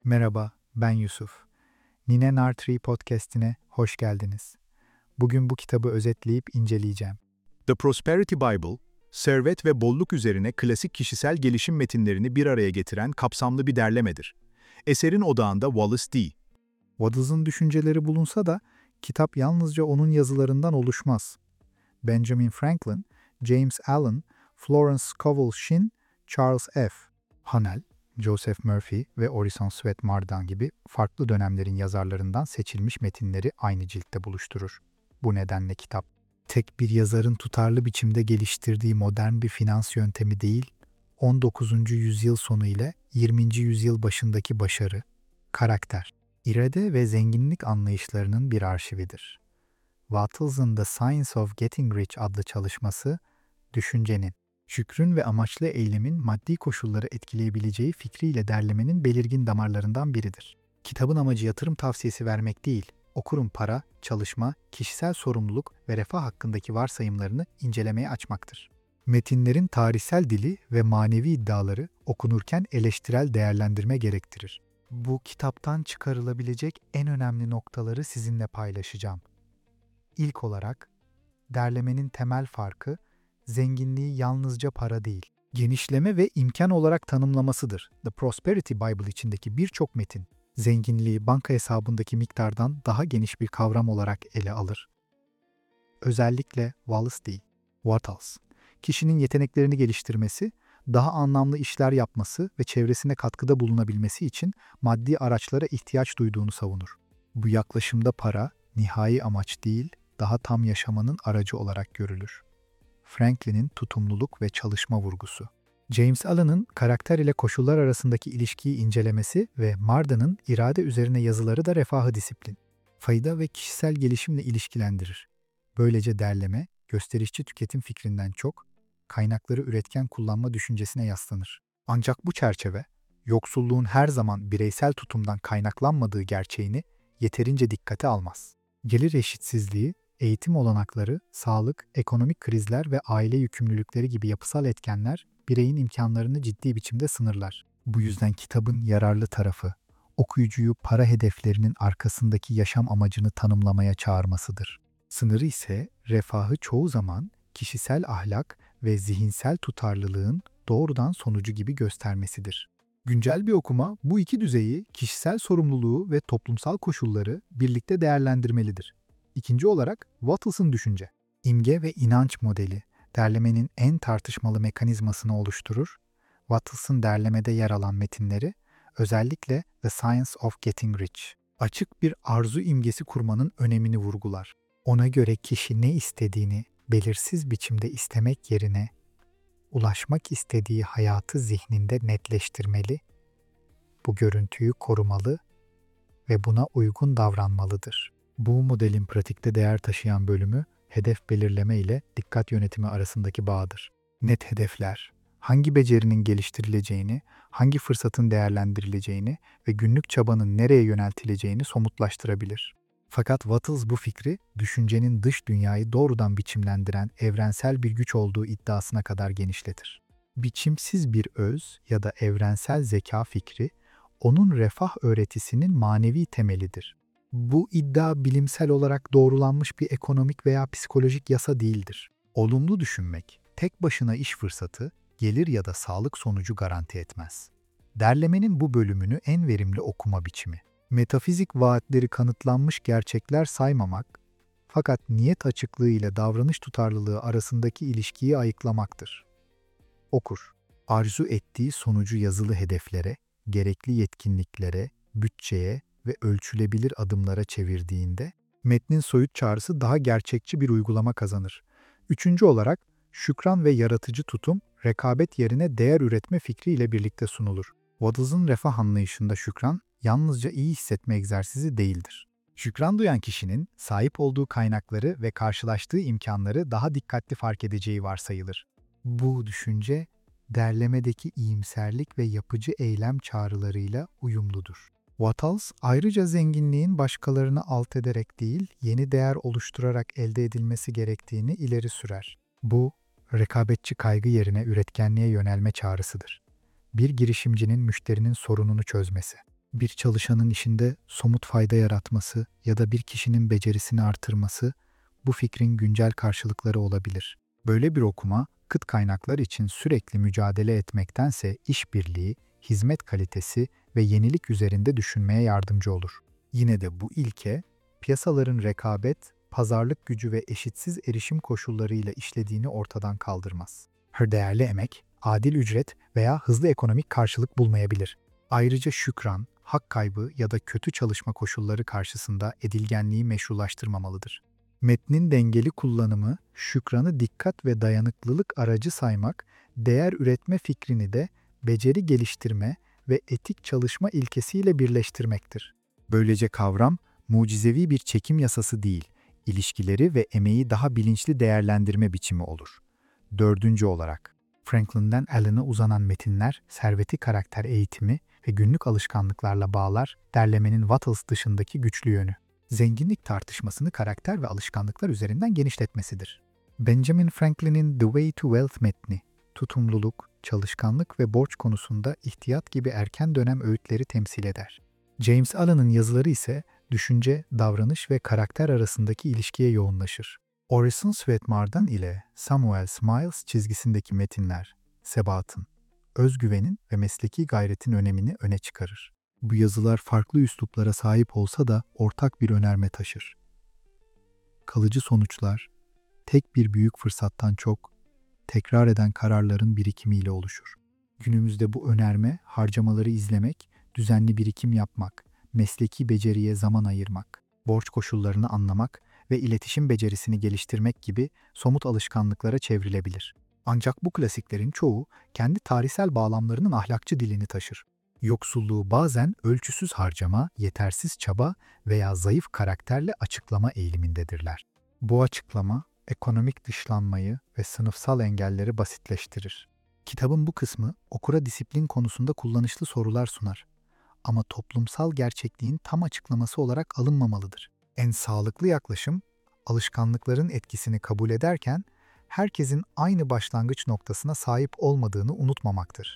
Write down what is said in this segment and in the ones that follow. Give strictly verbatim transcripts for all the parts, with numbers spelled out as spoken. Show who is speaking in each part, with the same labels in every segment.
Speaker 1: Merhaba, ben Yusuf. Nine Nartree podcast'ine hoş geldiniz. Bugün bu kitabı özetleyip inceleyeceğim.
Speaker 2: The Prosperity Bible, servet ve bolluk üzerine klasik kişisel gelişim metinlerini bir araya getiren kapsamlı bir derlemedir. Eserin odağında Wallace D.
Speaker 1: Waddells'ın düşünceleri bulunsa da kitap yalnızca onun yazılarından oluşmaz. Benjamin Franklin, James Allen, Florence Scovel Shinn, Charles F. Haanel, Joseph Murphy ve Orison Swett Marden gibi farklı dönemlerin yazarlarından seçilmiş metinleri aynı ciltte buluşturur. Bu nedenle kitap, tek bir yazarın tutarlı biçimde geliştirdiği modern bir finans yöntemi değil, on dokuzuncu yüzyıl sonu ile yirminci yüzyıl başındaki başarı, karakter, irade ve zenginlik anlayışlarının bir arşividir. Wattels'ın The Science of Getting Rich adlı çalışması, düşüncenin, şükrün ve amaçlı eylemin maddi koşulları etkileyebileceği fikriyle derlemenin belirgin damarlarından biridir. Kitabın amacı yatırım tavsiyesi vermek değil, okurun para, çalışma, kişisel sorumluluk ve refah hakkındaki varsayımlarını incelemeye açmaktır. Metinlerin tarihsel dili ve manevi iddiaları okunurken eleştirel değerlendirme gerektirir. Bu kitaptan çıkarılabilecek en önemli noktaları sizinle paylaşacağım. İlk olarak, derlemenin temel farkı, zenginliği yalnızca para değil, genişleme ve imkan olarak tanımlamasıdır. The Prosperity Bible içindeki birçok metin, zenginliği banka hesabındaki miktardan daha geniş bir kavram olarak ele alır. Özellikle Wallace D. Wattles, kişinin yeteneklerini geliştirmesi, daha anlamlı işler yapması ve çevresine katkıda bulunabilmesi için maddi araçlara ihtiyaç duyduğunu savunur. Bu yaklaşımda para, nihai amaç değil, daha tam yaşamanın aracı olarak görülür. Franklin'in tutumluluk ve çalışma vurgusu. James Allen'ın karakter ile koşullar arasındaki ilişkiyi incelemesi ve Marden'ın irade üzerine yazıları da refahı disiplin, fayda ve kişisel gelişimle ilişkilendirir. Böylece derleme, gösterişçi tüketim fikrinden çok, kaynakları üretken kullanma düşüncesine yaslanır. Ancak bu çerçeve, yoksulluğun her zaman bireysel tutumdan kaynaklanmadığı gerçeğini yeterince dikkate almaz. Gelir eşitsizliği, eğitim olanakları, sağlık, ekonomik krizler ve aile yükümlülükleri gibi yapısal etkenler bireyin imkanlarını ciddi biçimde sınırlar. Bu yüzden kitabın yararlı tarafı, okuyucuyu para hedeflerinin arkasındaki yaşam amacını tanımlamaya çağırmasıdır. Sınırı ise refahı çoğu zaman kişisel ahlak ve zihinsel tutarlılığın doğrudan sonucu gibi göstermesidir. Güncel bir okuma bu iki düzeyi, kişisel sorumluluğu ve toplumsal koşulları birlikte değerlendirmelidir. İkinci olarak Wattles'ın düşünce, imge ve inanç modeli derlemenin en tartışmalı mekanizmasını oluşturur. Wattles'ın derlemede yer alan metinleri, özellikle The Science of Getting Rich, açık bir arzu imgesi kurmanın önemini vurgular. Ona göre kişi ne istediğini belirsiz biçimde istemek yerine, ulaşmak istediği hayatı zihninde netleştirmeli, bu görüntüyü korumalı ve buna uygun davranmalıdır. Bu modelin pratikte değer taşıyan bölümü, hedef belirleme ile dikkat yönetimi arasındaki bağdır. Net hedefler, hangi becerinin geliştirileceğini, hangi fırsatın değerlendirileceğini ve günlük çabanın nereye yöneltileceğini somutlaştırabilir. Fakat Wattles bu fikri, düşüncenin dış dünyayı doğrudan biçimlendiren evrensel bir güç olduğu iddiasına kadar genişletir. Biçimsiz bir öz ya da evrensel zeka fikri, onun refah öğretisinin manevi temelidir. Bu iddia bilimsel olarak doğrulanmış bir ekonomik veya psikolojik yasa değildir. Olumlu düşünmek, tek başına iş fırsatı, gelir ya da sağlık sonucu garanti etmez. Derlemenin bu bölümünü en verimli okuma biçimi. Metafizik vaatleri kanıtlanmış gerçekler saymamak, fakat niyet açıklığı ile davranış tutarlılığı arasındaki ilişkiyi ayıklamaktır. Okur, arzu ettiği sonucu yazılı hedeflere, gerekli yetkinliklere, bütçeye ve ölçülebilir adımlara çevirdiğinde, metnin soyut çağrısı daha gerçekçi bir uygulama kazanır. Üçüncü olarak, şükran ve yaratıcı tutum, rekabet yerine değer üretme fikriyle birlikte sunulur. Waddells'ın refah anlayışında şükran, yalnızca iyi hissetme egzersizi değildir. Şükran duyan kişinin, sahip olduğu kaynakları ve karşılaştığı imkanları daha dikkatli fark edeceği varsayılır. Bu düşünce, derlemedeki iyimserlik ve yapıcı eylem çağrılarıyla uyumludur. Wattles ayrıca zenginliğin başkalarını alt ederek değil, yeni değer oluşturarak elde edilmesi gerektiğini ileri sürer. Bu, rekabetçi kaygı yerine üretkenliğe yönelme çağrısıdır. Bir girişimcinin müşterinin sorununu çözmesi. Bir çalışanın işinde somut fayda yaratması ya da bir kişinin becerisini artırması bu fikrin güncel karşılıkları olabilir. Böyle bir okuma, kıt kaynaklar için sürekli mücadele etmektense işbirliği, hizmet kalitesi ve yenilik üzerinde düşünmeye yardımcı olur. Yine de bu ilke, piyasaların rekabet, pazarlık gücü ve eşitsiz erişim koşullarıyla işlediğini ortadan kaldırmaz. Her değerli emek, adil ücret veya hızlı ekonomik karşılık bulmayabilir. Ayrıca şükran, hak kaybı ya da kötü çalışma koşulları karşısında edilgenliği meşrulaştırmamalıdır. Metnin dengeli kullanımı, şükranı dikkat ve dayanıklılık aracı saymak, değer üretme fikrini de beceri geliştirme ve etik çalışma ilkesiyle birleştirmektir. Böylece kavram, mucizevi bir çekim yasası değil, ilişkileri ve emeği daha bilinçli değerlendirme biçimi olur. Dördüncü olarak, Franklin'den Allen'a uzanan metinler, serveti karakter eğitimi ve günlük alışkanlıklarla bağlar, derlemenin Wattles dışındaki güçlü yönü. Zenginlik tartışmasını karakter ve alışkanlıklar üzerinden genişletmesidir. Benjamin Franklin'in The Way to Wealth metni, tutumluluk, çalışkanlık ve borç konusunda ihtiyat gibi erken dönem öğütleri temsil eder. James Allen'ın yazıları ise düşünce, davranış ve karakter arasındaki ilişkiye yoğunlaşır. Orison Swett Marden ile Samuel Smiles çizgisindeki metinler, sebatın, özgüvenin ve mesleki gayretin önemini öne çıkarır. Bu yazılar farklı üsluplara sahip olsa da ortak bir önerme taşır. Kalıcı sonuçlar, tek bir büyük fırsattan çok, tekrar eden kararların birikimiyle oluşur. Günümüzde bu önerme, harcamaları izlemek, düzenli birikim yapmak, mesleki beceriye zaman ayırmak, borç koşullarını anlamak ve iletişim becerisini geliştirmek gibi somut alışkanlıklara çevrilebilir. Ancak bu klasiklerin çoğu kendi tarihsel bağlamlarının ahlakçı dilini taşır. Yoksulluğu bazen ölçüsüz harcama, yetersiz çaba veya zayıf karakterle açıklama eğilimindedirler. Bu açıklama, ekonomik dışlanmayı ve sınıfsal engelleri basitleştirir. Kitabın bu kısmı okura disiplin konusunda kullanışlı sorular sunar. Ama toplumsal gerçekliğin tam açıklaması olarak alınmamalıdır. En sağlıklı yaklaşım, alışkanlıkların etkisini kabul ederken herkesin aynı başlangıç noktasına sahip olmadığını unutmamaktır.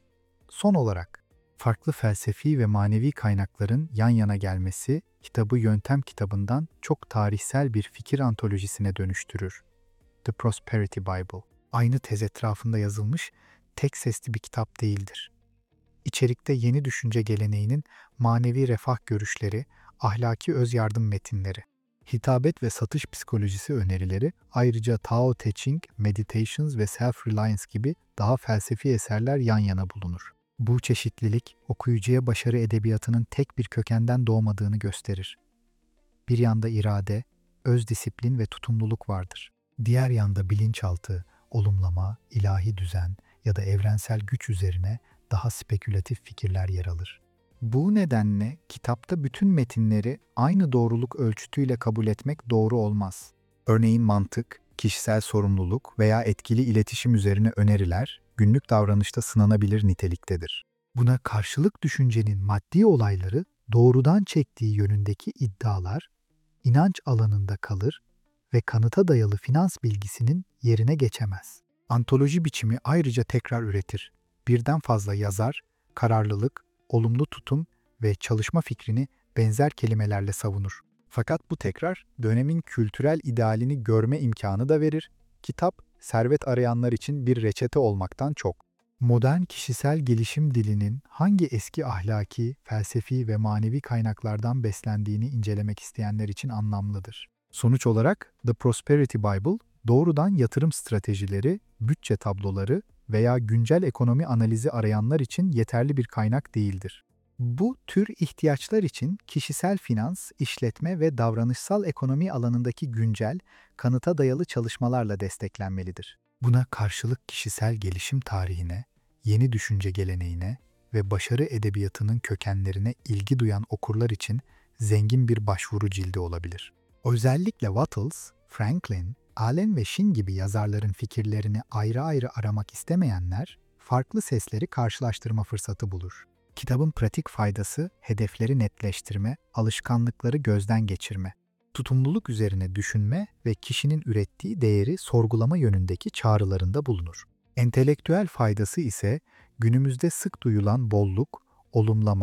Speaker 1: Son olarak, farklı felsefi ve manevi kaynakların yan yana gelmesi, kitabı yöntem kitabından çok tarihsel bir fikir antolojisine dönüştürür. The Prosperity Bible, aynı tez etrafında yazılmış tek sesli bir kitap değildir. İçerikte yeni düşünce geleneğinin manevi refah görüşleri, ahlaki öz yardım metinleri, hitabet ve satış psikolojisi önerileri, ayrıca Tao Te Ching, Meditations ve Self-Reliance gibi daha felsefi eserler yan yana bulunur. Bu çeşitlilik, okuyucuya başarı edebiyatının tek bir kökenden doğmadığını gösterir. Bir yanda irade, öz disiplin ve tutumluluk vardır. Diğer yanda bilinçaltı, olumlama, ilahi düzen ya da evrensel güç üzerine daha spekülatif fikirler yer alır. Bu nedenle kitapta bütün metinleri aynı doğruluk ölçütüyle kabul etmek doğru olmaz. Örneğin mantık, kişisel sorumluluk veya etkili iletişim üzerine öneriler, günlük davranışta sınanabilir niteliktedir. Buna karşılık düşüncenin maddi olayları doğrudan çektiği yönündeki iddialar, inanç alanında kalır ve kanıta dayalı finans bilgisinin yerine geçemez. Antoloji biçimi ayrıca tekrar üretir. Birden fazla yazar, kararlılık, olumlu tutum ve çalışma fikrini benzer kelimelerle savunur. Fakat bu tekrar dönemin kültürel idealini görme imkanı da verir. Kitap, servet arayanlar için bir reçete olmaktan çok. Modern kişisel gelişim dilinin hangi eski ahlaki, felsefi ve manevi kaynaklardan beslendiğini incelemek isteyenler için anlamlıdır. Sonuç olarak The Prosperity Bible, doğrudan yatırım stratejileri, bütçe tabloları veya güncel ekonomi analizi arayanlar için yeterli bir kaynak değildir. Bu tür ihtiyaçlar için kişisel finans, işletme ve davranışsal ekonomi alanındaki güncel, kanıta dayalı çalışmalarla desteklenmelidir. Buna karşılık kişisel gelişim tarihine, yeni düşünce geleneğine ve başarı edebiyatının kökenlerine ilgi duyan okurlar için zengin bir başvuru cildi olabilir. Özellikle Wattles, Franklin, Allen ve Shin gibi yazarların fikirlerini ayrı ayrı aramak istemeyenler, farklı sesleri karşılaştırma fırsatı bulur. Kitabın pratik faydası, hedefleri netleştirme, alışkanlıkları gözden geçirme, tutumluluk üzerine düşünme ve kişinin ürettiği değeri sorgulama yönündeki çağrılarında bulunur. Entelektüel faydası ise günümüzde sık duyulan bolluk, olumlama,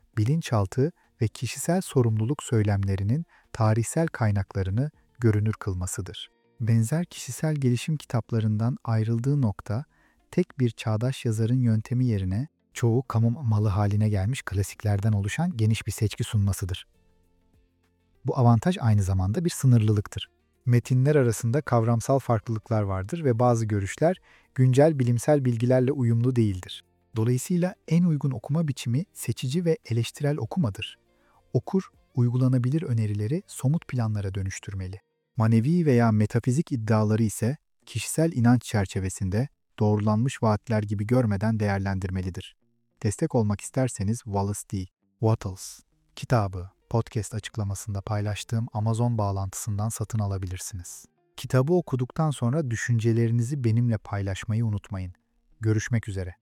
Speaker 1: bilinçaltı ve kişisel sorumluluk söylemlerinin tarihsel kaynaklarını görünür kılmasıdır. Benzer kişisel gelişim kitaplarından ayrıldığı nokta, tek bir çağdaş yazarın yöntemi yerine çoğu kamu malı haline gelmiş klasiklerden oluşan geniş bir seçki sunmasıdır. Bu avantaj aynı zamanda bir sınırlılıktır. Metinler arasında kavramsal farklılıklar vardır ve bazı görüşler güncel bilimsel bilgilerle uyumlu değildir. Dolayısıyla en uygun okuma biçimi seçici ve eleştirel okumadır. Okur, uygulanabilir önerileri somut planlara dönüştürmeli. Manevi veya metafizik iddiaları ise kişisel inanç çerçevesinde doğrulanmış vaatler gibi görmeden değerlendirmelidir. Destek olmak isterseniz Wallace D. Wattles kitabı podcast açıklamasında paylaştığım Amazon bağlantısından satın alabilirsiniz. Kitabı okuduktan sonra düşüncelerinizi benimle paylaşmayı unutmayın. Görüşmek üzere.